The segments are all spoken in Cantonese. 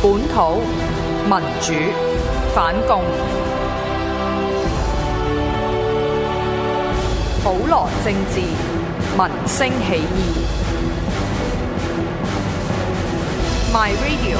本土民主反共，普羅政治民聲起義。My Radio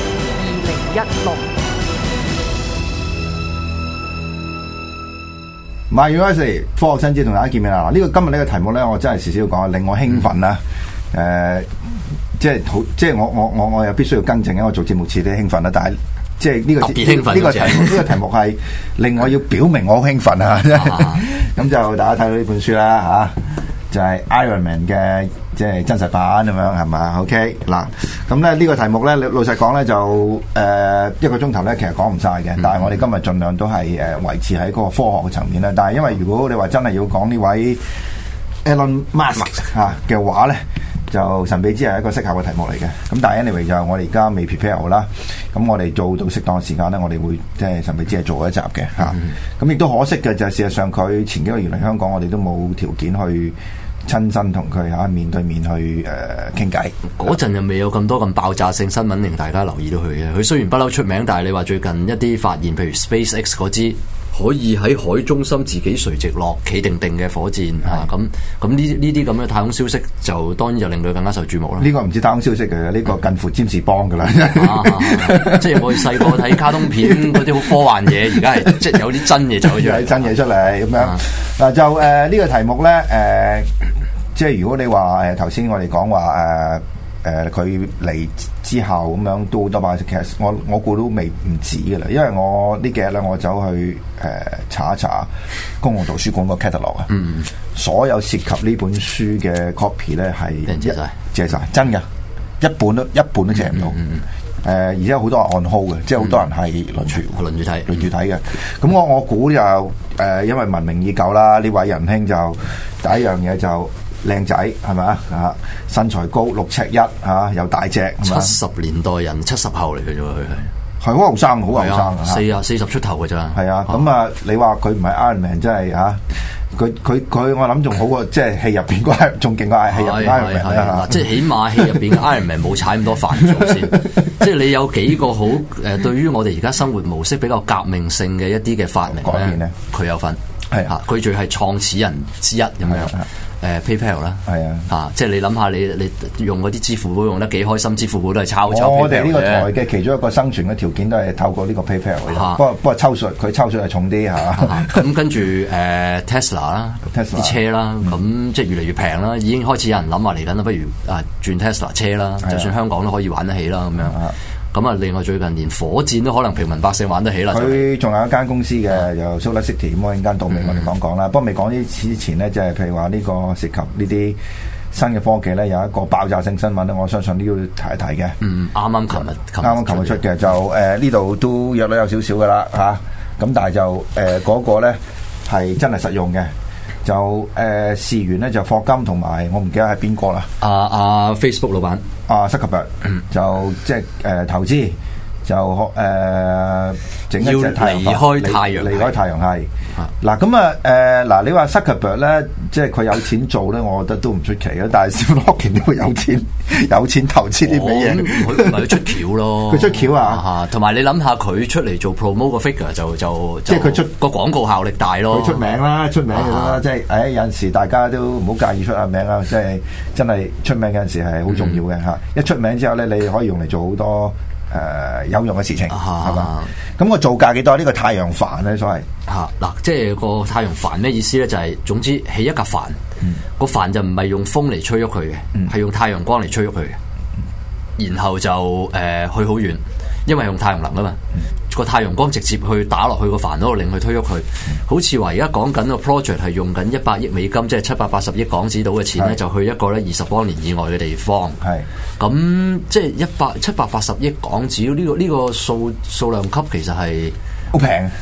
2016。 My University 科學新知同大家見面啦！呢個今日呢個題目咧，我真係時時要講，令我興奮啦！即係我又必須要更正，因為我做節目似啲興奮啦，但係即係呢個特別興奮呢個題目係令我要表明我好興奮啊！咁就大家睇到呢本書啦嚇，就係 Iron Man 嘅即係真實版咁樣係嘛 ？OK 嗱，咁咧呢個題目咧，老實講咧就一個鐘頭咧，其實講唔晒嘅。但係我哋今日盡量都係維持喺嗰個科學嘅層面啦。但係因為如果你話真係要講呢位 Elon Musk 嘅話咧，就神秘之係一個適合嘅題目嚟嘅。咁但係 anyway 就我哋而家未 prepare 好啦。咁我哋做到適當嘅時間咧，我哋會即係神秘之係做一集嘅嚇。咁亦都可惜嘅就係事實上佢前幾個月嚟香港，我哋都冇條件去親身同佢面對面去傾偈。 嗰陣又未有咁多咁爆炸性新聞令大家留意到佢嘅。佢雖然不嬲出名，但係你話最近一啲發現，譬如 SpaceX 嗰支可以喺海中心自己垂直落企定嘅火箭咁呢啲咁嘅太空消息就當然就令佢更加受注目啦。 呢個唔知太空消息嘅，呢個近乎占士邦噶啦。 即係我哋細個睇卡通片嗰啲好科幻嘢，而家係即係有啲真嘢走出嚟， 真嘢出嚟咁樣。嗱就呢個題目咧即係如果你話頭先我哋講話佢嚟之後咁樣都好多把，其實我估都未唔止噶啦，因為我呢幾日咧我走去查一查公共圖書館個 catalog 啊，所有涉及呢本書嘅 copy 咧係借晒，真嘅一本都借唔到。而且好多人按 hold 嘅，即係好多人係輪住睇嘅。咁我估就因為聞名已久啦，呢位仁兄就第一樣嘢就靚仔係咪啊？身材高6尺1又大隻。 70年代人，70後嚟嘅啫喎，佢係好後生，好後生 40出頭嘅咋。 係啊，咁你話佢唔係 Iron Man 真係佢我諗仲好過即係戲入邊嗰係仲勁過戲入邊 Iron Man 啦。 即係起碼戲入邊嘅 Iron Man 冇踩咁多飯做先。即係你有幾個好對於我哋而家生活模式比較革命性嘅一啲嘅發明咧，佢有份係佢仲係創始人之一咁樣。PayPal 啦，即係你諗下，你用嗰啲支付寶用得幾開心，支付寶都係抄。 我哋呢個台嘅其中一個生存嘅條件都係透過呢個 PayPal 嘅。不過佢抽稅係重啲嚇。 咁跟住Tesla 啦，啲車啦，咁即係越嚟越平啦，已經開始有人諗話嚟緊啦，不如轉 Tesla 車啦，就算香港都可以玩得起啦咁樣。咁啊，另外最近連火箭都可能平民百姓玩得起啦。 佢仲有一間公司嘅，由 SolarCity 咁我陣間到尾我哋講啦。不過未講呢之前呢，即係譬如話呢個涉及呢啲新嘅科技咧，有一個爆炸性新聞咧，我相信都要提一提嘅。 啱啱琴日出嘅，就呢度都約到有少少噶啦嚇。咁但係就嗰個咧係真係實用嘅。就事源咧就霍金同埋我唔記得係邊個啦。 Facebook 老闆 Zuckerberg 就即係投資就整一隻太陽離開太陽系。嗱咁嗱你話 Zuckerberg 咧，即係佢有錢做咧，我覺得都唔出奇嘅。但係小羅健都會有錢投資啲咩嘢？ 佢唔係佢出橋咯， 佢出橋啊！ 同埋你諗下，佢出嚟做 promote 個 figure 就即係佢出個廣告效力大咯。 佢出名啦，出名嘅啦，即係有陣時大家都唔好介意出下名啊！即係真係出名有陣時係好重要嘅嚇。一出名之後咧，你可以用嚟做好多有用嘅事情係嘛？咁個造價幾多？呢個太陽帆咧，所謂嗱，即係個太陽帆咩意思咧？就係總之起一架帆，個帆就唔係用風嚟吹喐佢嘅，係用太陽光嚟吹喐佢嘅，然後就去好遠，因為用太陽能啊嘛。個太陽光直接去打落去個帆嗰度，令佢推喐佢。好似話而家講緊個 project 係用緊100億美金，即係780億港紙到嘅錢咧，就去一個咧20光年以外嘅地方。咁即係780億港紙呢個數量級其實係好平，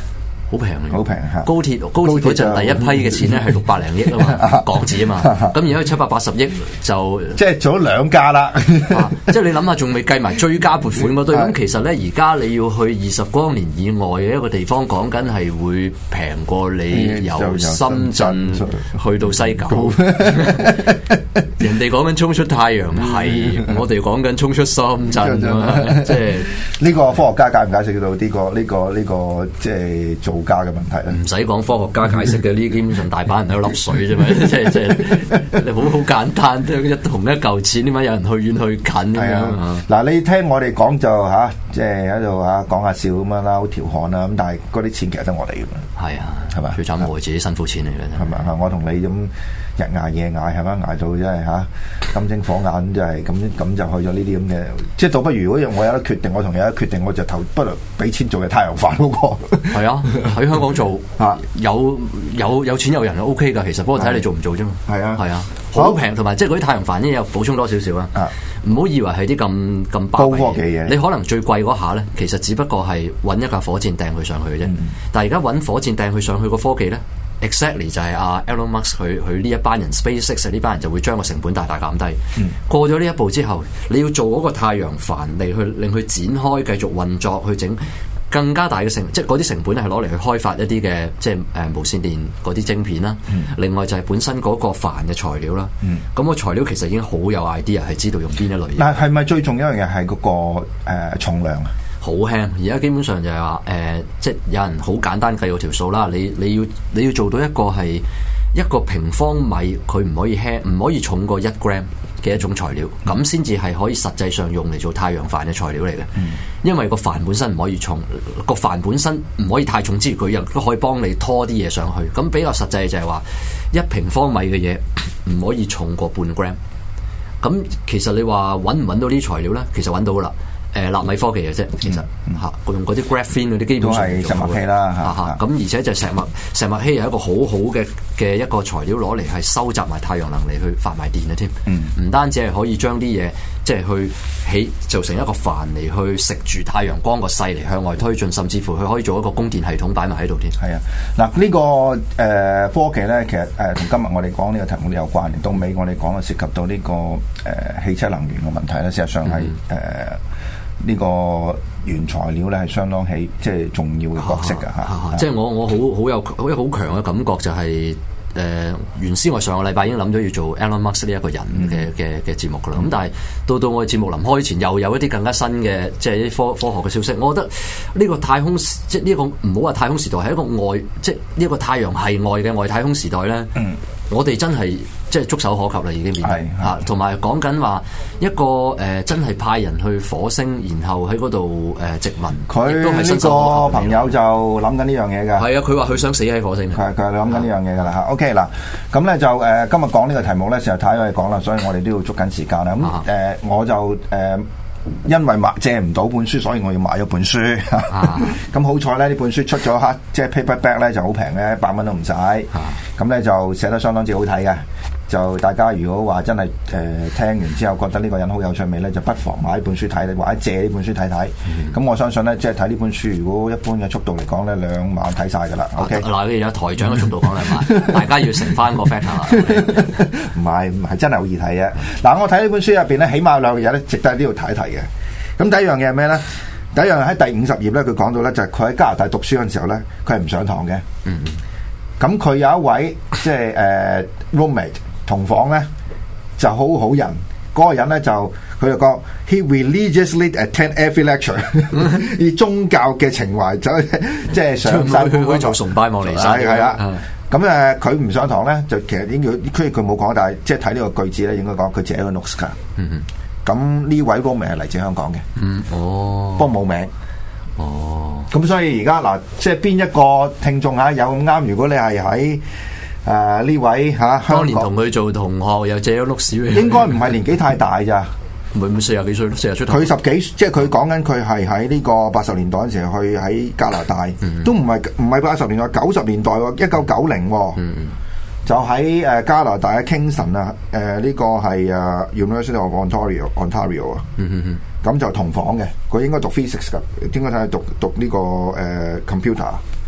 好平嘅， 好平嚇。 高鐵嗰陣第一批嘅錢咧係600零億啊嘛，港紙啊嘛，咁而家780億就即係做咗2架啦。 即係你諗下，仲未計埋追加撥款嗰堆，咁其實咧而家你要去20光年以外嘅一個地方，講緊係會平過你由深圳去到西九。人哋講緊衝出太陽系，我哋講緊衝出深圳啊嘛，即係呢個科學家解唔解釋到呢個即係造價嘅問題咧？ 唔使講科學家解釋嘅，呢基本上大把人喺度粒水啫嘛，即係你好簡單，同一嚿錢點解有人去遠去近咁樣？ 嗱，你聽我哋講就即係喺度講下笑咁樣啦，好調侃啦，咁但係嗰啲錢其實得我哋㗎嘛。係啊，係嘛？最慘我自己辛苦錢嚟嘅，係咪？我同你咁日捱夜捱係咪？捱到真係金睛火眼，真係咁就去咗呢啲咁嘅，即係倒不如如果我有得決定，我同你有得決定，我就不如俾錢做嘅太陽飯嗰個。係啊，喺香港做有錢有人係 OK 㗎，其實不過睇你做唔做啫嘛。係啊，好平，同埋即係嗰啲太陽飯呢，又補充多少少啊。唔好以為係啲咁高科技嘢，你可能最貴嗰下咧，其實只不過係揾一架火箭掟佢上去嘅啫。但係而家揾火箭掟佢上去個科技咧，exactly 就係Elon Musk 佢呢一班人 SpaceX 呢班人就會將個成本大大減低。過咗呢一步之後，你要做嗰個太陽帆嚟去令佢展開繼續運作，去整更加大嘅即係嗰啲成本係攞嚟去開發一啲嘅即係無線電嗰啲晶片啦。另外就係本身嗰個帆嘅材料啦。咁個材料其實已經好有 idea，係知道用邊一類嘢。但係咪最重要一樣嘢係嗰個重量啊？好輕，而家基本上就係話即係有人好簡單計到條數啦。你要做到一個係一個平方米，佢唔可以輕，唔可以重過1 gram 嘅一種材料，咁先至係可以實際上用嚟做太陽帆嘅材料嚟嘅。因為個帆本身唔可以重，個帆本身唔可以太重之餘，佢又都可以幫你拖啲嘢上去。咁比較實際就係話1平方米嘅嘢唔可以重過半 gram。咁其實你話揾唔揾到啲材料咧？其實揾到噶啦。納米科技嘅啫，其實用嗰啲 graphene 嗰啲基本上係石墨烯啦，咁而且就石墨烯係一個好好嘅一個材料，攞嚟係收集埋太陽能嚟去發埋電嘅添。唔單止係可以將啲嘢即係去做成一個帆嚟去食住太陽光個勢嚟向外推進，甚至乎佢可以做一個供電系統擺埋喺度添。係啊，嗱呢個科技咧，其實同今日我哋講呢個題目都有關聯。到尾我哋講涉及到呢個汽車能源嘅問題咧，事實上係呢個原材料咧係相當即係重要嘅角色㗎嚇。即係我好有一好強嘅感覺就係原先我上個禮拜已經諗咗要做 Elon Musk 呢一個人嘅節目㗎啦。咁但係到我哋節目臨開前又有一啲更加新嘅即係啲科學嘅消息。我覺得呢個太空即係呢個唔好話太空時代，係一個即係呢個太陽系外嘅外太空時代咧。我哋真係即係觸手可及啦，已經變嚇，同埋講緊話一個真係派人去火星，然後喺嗰度殖民。佢都係呢個朋友就諗緊呢樣嘢㗎。係啊，佢話佢想死喺火星。佢係諗緊呢樣嘢㗎啦嚇。OK 嗱，咁咧就今日講呢個題目咧，實在太多嘢講啦，所以我哋都要捉緊時間啦。咁我就因為借唔到本書，所以我要買咗本書。咁好彩咧，呢本書出咗即係 paperback 咧就好平嘅，100蚊都唔使。咁咧就寫得相當之好睇嘅。就大家如果話真係聽完之後覺得呢個人好有趣味咧，就不妨買呢本書睇，或者借呢本書睇睇。咁我相信咧，即係睇呢本書，如果一般嘅速度嚟講咧，2晚睇晒㗎啦。OK，嗱，你有台長嘅速度講2晚，大家要乘翻個 factor。唔係真係好易睇嘅。嗱，我睇呢本書入邊咧，起碼有2樣嘢咧，值得呢度睇一睇嘅。咁第一樣嘢係咩咧？第一樣喺第50頁咧，佢講到咧就係佢喺加拿大讀書嗰陣時候咧，佢係唔上堂嘅。咁佢有一位即係roommate 同房咧就好好人，嗰個人咧就佢就講 he religiously attend every lecture， 以宗教嘅情懷走即係上山去做崇拜望彌撒。係啦，咁佢唔上堂咧，就其實應該佢冇講，但係即係睇呢個句子咧，應該講佢自己一個 notes 㗎。咁呢位roommate係嚟自香港嘅。不過冇名。咁所以而家嗱，即係邊一個聽眾有咁啱？如果你係喺呢位香港，當年同佢做同學又借咗碌屎，應該唔係年紀太大咋，唔係40幾歲，40出頭。佢10幾，即係佢講緊佢係喺呢個80年代嗰陣時去喺加拿大，都唔係80年代，90年代喎，1990，就喺加拿大嘅 Kingston 啊，呢個係University of Ontario 啊。咁就同房嘅，佢應該讀 physics 㗎，應該睇下讀呢個computer。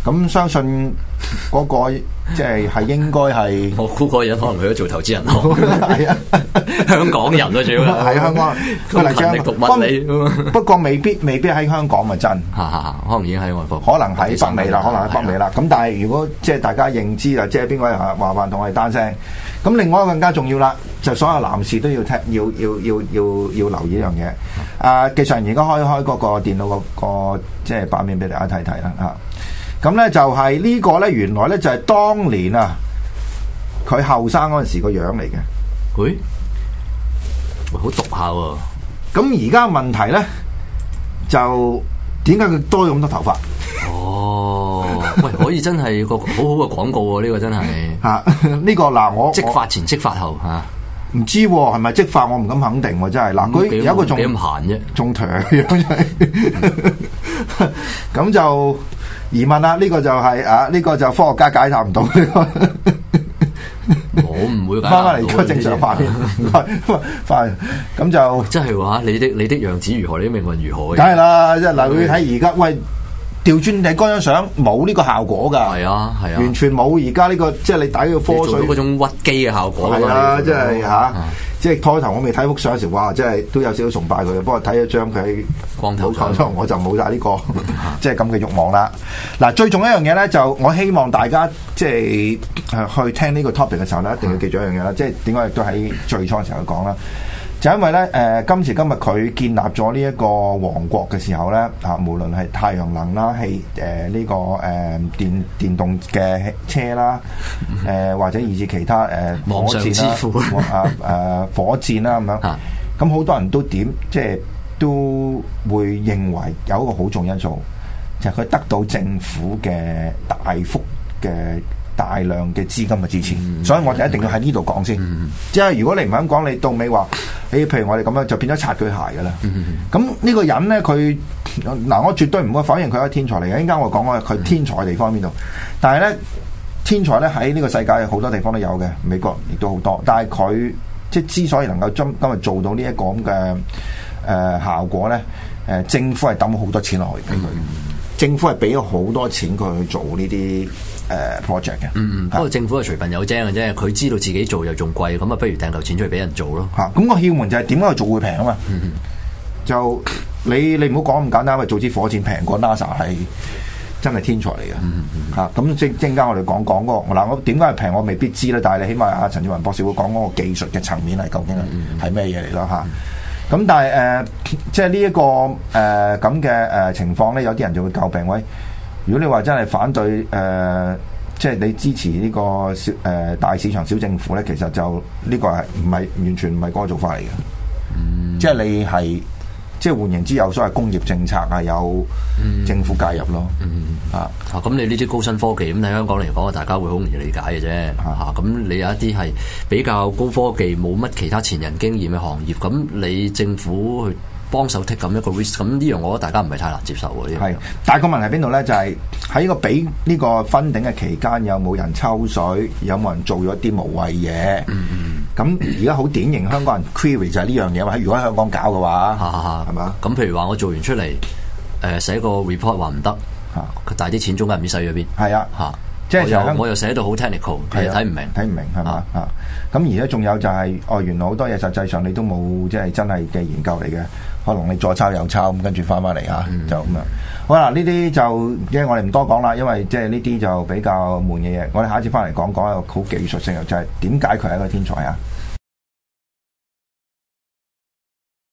咁相信嗰個即係應該係我估個人可能去咗做投資人咯， 係啊， 香港人咯主要係香港佢勤力讀物理， 不過未必喺香港咪真， 可能已經喺外國， 可能喺北美啦，可能喺北美啦。咁但係如果即係大家認知啦，即係邊位麻煩同我哋單聲。咁另外一個更加重要啦，就所有男士都要聽，要留意呢樣嘢。技術人而家開嗰個電腦個即係版面俾大家睇睇啦嚇。咁咧就係呢個咧，原來咧就係當年啊，佢後生嗰陣時個樣嚟嘅。 喂，好毒下喎！ 咁而家問題咧，就點解佢多咗咁多頭髮？ 哦，喂，可以真係個好好嘅廣告喎！呢個真係嚇，呢個嗱我即發前即發後嚇， 唔知係咪即發，我唔敢肯定喎，真係嗱，佢有一個仲幾咁閒啫， 仲頹嘅樣係，咁就疑問啦。呢個就係呢個就科學家解答唔到呢個。 我唔會翻嚟個正常畫面，翻咁就即係話你的樣子如何，你的命運如何？ 梗係啦，即係嗱，你睇而家喂。調轉你嗰張相冇呢個效果㗎， 係啊， 完全冇而家呢個即係你打呢個科水嗰種屈機嘅效果係啊，即係嚇，即係開頭我未睇幅相嘅時候，哇！即係都有少少崇拜佢，不過睇咗張佢光頭相，我就冇晒呢個即係咁嘅慾望啦。嗱，最重要一樣嘢咧，就我希望大家即係去聽呢個 topic 嘅時候咧，一定要記住一樣嘢啦，即係點解亦都喺最初嘅時候講啦。就因為咧，今時今日佢建立咗呢一個王國嘅時候咧，無論係太陽能啦、呢個電動嘅車啦，或者以至其他網上支付火箭啦咁樣，咁好多人都即係都會認為有一個好重要因素，就係佢得到政府嘅大幅嘅大量嘅資金嘅支持，所以我哋一定要喺呢度講先。即係如果你唔肯講，你到尾話，譬如我哋咁樣就變咗擦佢鞋㗎啦。咁呢個人咧，佢嗱我絕對唔會否認佢係一個天才嚟嘅。一陣間我講佢天才嘅地方喺邊度，但係咧天才咧喺呢個世界好多地方都有嘅，美國亦都好多。但係佢即係之所以能夠今日做到呢一個咁嘅效果咧，政府係抌好多錢落去俾佢。政府係俾咗好多錢佢去做呢啲project 嘅。 不過政府係隨便有精嘅啫，佢知道自己做又仲貴，咁啊不如掟嚿錢出去俾人做咯。 咁個竅門就係點解去做會平啊嘛？就你唔好講咁簡單，因為做支火箭平過 NASA 係真係天才嚟嘅。咁陣間我哋講嗰個嗱，我點解係平我未必知啦，但係你起碼阿陳志雲博士會講嗰個技術嘅層面係究竟係咩嘢嚟咯嚇。咁但係即係呢一個咁嘅情況咧，有啲人就會詬病。喂，如果你話真係反對即係你支持呢個大市場小政府咧，其實就呢個係唔係完全唔係嗰個做法嚟嘅。即係你係即係換言之，有所謂工業政策係有政府介入咯。 咁你呢啲高新科技咁喺香港嚟講，大家會好容易理解嘅啫。咁你有一啲係比較高科技，冇乜其他前人經驗嘅行業，咁你政府去幫手 take 咁一個 risk，咁呢樣我覺得大家唔係太難接受嘅。 係，但係個問題邊度咧？就係喺個俾呢個分頂嘅期間，有冇人抽水？有冇人做咗啲無謂嘢？咁而家好典型香港人 query 就係呢樣嘢。如果喺香港搞嘅話，係嘛？ 咁譬如話我做完出嚟，寫個 report 話唔得，但係啲錢中間唔知使咗邊？係啊，即係我又寫到好 technical，其實睇唔明係嘛？咁而家仲有就係原來好多嘢實際上你都冇即係真係嘅研究嚟嘅，可能你左抄右抄咁跟住翻嚟就咁樣。好啦，呢啲就即係我哋唔多講啦，因為即係呢啲就比較悶嘅嘢。我哋下一次翻嚟講一個好技術性嘅，就係點解佢係一個天才啊？